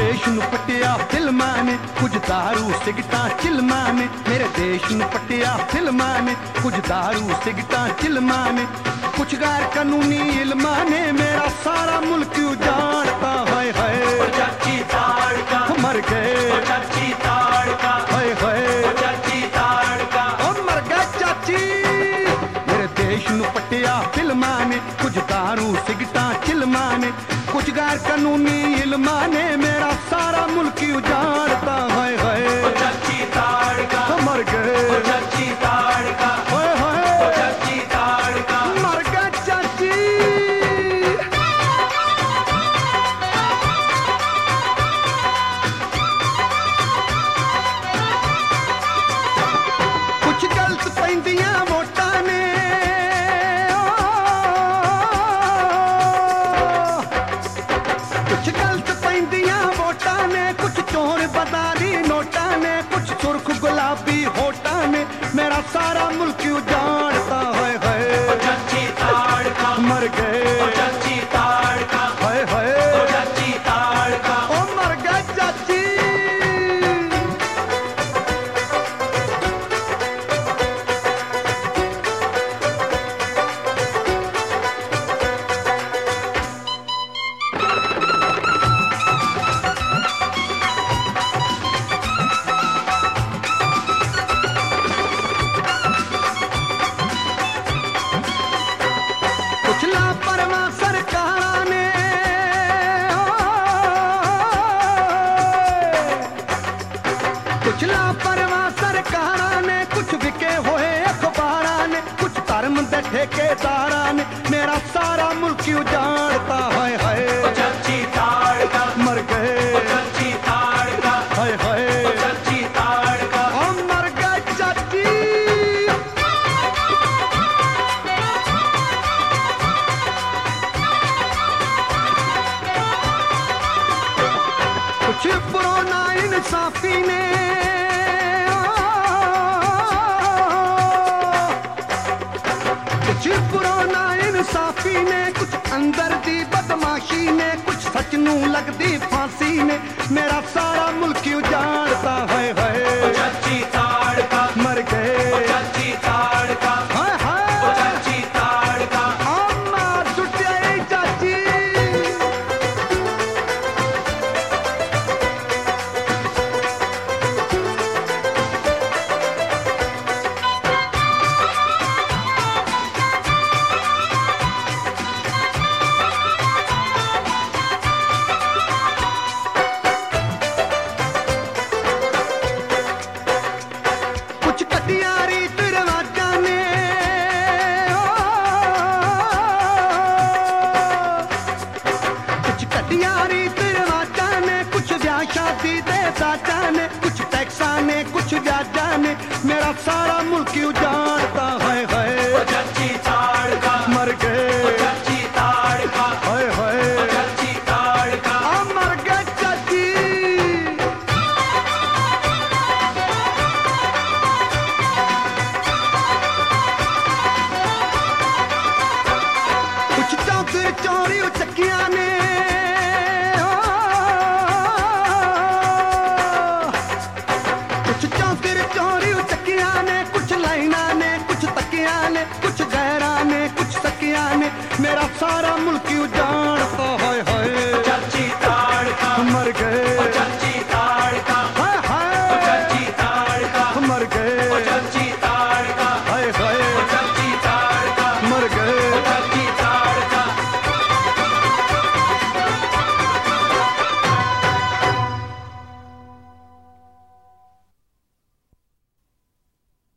देश नू पटिया फिल्मां ने, कुछ दारू सिगटां चिलमां ने। मेरे देश नू पटिया फिल्मां ने, कुछ दारू सिगटां चिलमां ने। कुछ गैर कानूनी इल्मां ने मेरा सारा मुल्क उजाड़ता। हाय हाय चाची ताड़का मर गए, चाची ताड़का हाय हाय चाची ताड़का मर गए चाची। मेरे देश नू पटिया फिल्मां ने, कुछ दारू सिगटां चिलमां ने। कुछ गैर कानूनी इल्मां ने मेरा सारा मुल्क उजाड़ता। हाय हाय चाची ताड़का मर गए, चाची ताड़का हाय हाय चाची ताड़का मर गए चाची। कुछ गलत पैंदियां वोटां ने, कुछ गलत पैंदियां वोटां ने। कुछ चोर बदारी नोटां ने, कुछ सुर्ख गुलाबी होटां ने मेरा सारा मुल्क उजाड़ता। हाय हाय चाची ताड़का मर गए, चाची ताड़का हाय हाय चाची ताड़का मर गए चाची। कुछ लापरवाह सरकारां ने, कुछ लापरवाह सरकारां ने। कुछ विके हुए अखबारां ने, कुछ धर्म दे ठेकेदारां ने मेरा सारा मुल्क उजाड़ता। हाय हाय चाची ताड़का मर गए, चाची ताड़का हाय हाय चाची ताड़का मर गए चाची। कुछ पुराना इंसाफी ने, कुछ पुराना इंसाफी ने। कुछ अंदर दी बदमाशी ने, कुछ सच नू लगदी फांसी ने मेरा सारा मुल्क उजाड़ता। हाय हाय चाची ताड़का मर गए, चाची ताड़का हाय हाय चाची ताड़का मार सुटिया चाची। कुछ कटियारी दरवाजा ने, कुछ कटियारी दरवाजा ने। कुछ ब्याह शादी दे साजा ने, कुछ टैक्सा ने, कुछ जाजा ने मेरा सारा मुल्क उजाड़ता। हाय हाय चाची ताड़का मर गए, चाची ताड़का हाय हाय चाची ताड़का मर गए चाची। कुछ चौधरी चोरी चक्कियां ने, कुछ चौधरी चोरी चक्कियां ने। कुछ लाइना ने, कुछ तकिया ने, कुछ गैरा ने, कुछ सकिया ने मेरा सारा मुल्क उजाड़